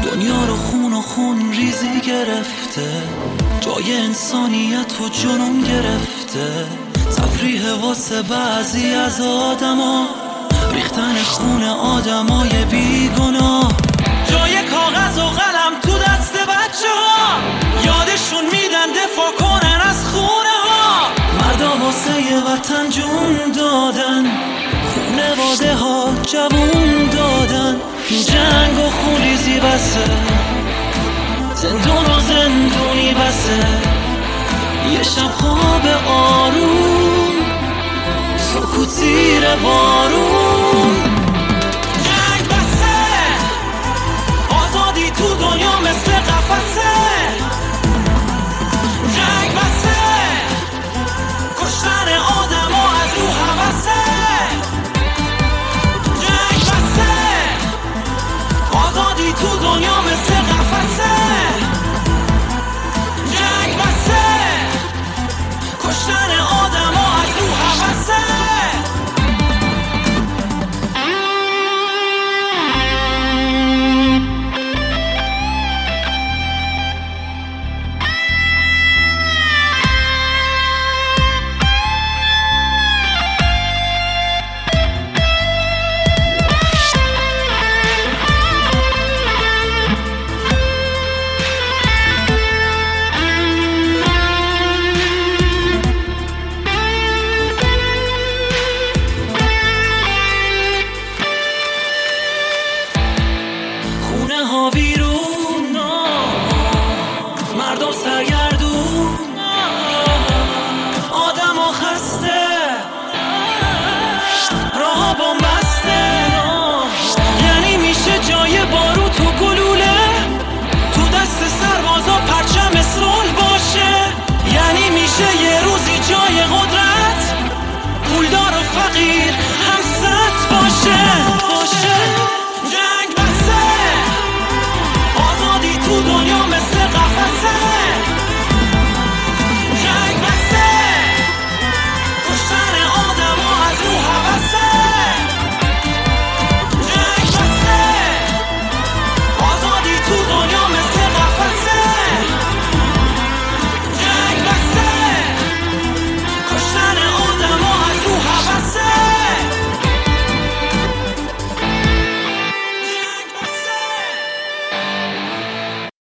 دنیا رو خون و خون ریزی گرفته، جای انسانیت و جنون گرفته. تفریح واسه بعضی از آدما، ریختن خون آدمای بیگناه. جای کاغذ و قلم تو دست بچه ها، یادشون میدن دفاع کنن از خونه ها. مردا واسه وطن جون دادن، خونواده ها جوون دادن. جنگ و خونریزی بسه، زندون و زندونی بسه. یه شب خواب آروم، سکوت زیر بارون. جنگ بسه، آزادی تو دنیا مثل قفسه. جنگ بسه، کشتن آدم ها از رو هوسه. جنگ بسه، آزادی تو دنیا مثل قفسه. جنگ بسه، کشتن آدم ها از رو هوسه. خونه ها